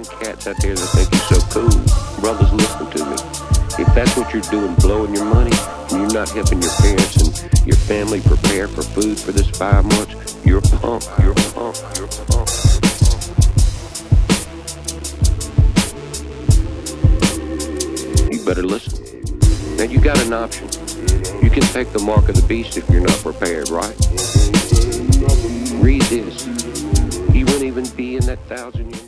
young cats out there that think you're so cool. Brothers, listen to me. If that's what you're doing, blowing your money, and you're not helping your parents and your family prepare for food for this 5 months, you're a punk, you're a punk, you're a punk. You better listen. Now you got an option. You can take the mark of the beast if you're not prepared, right? Read this. He won't even be in that 1,000 years.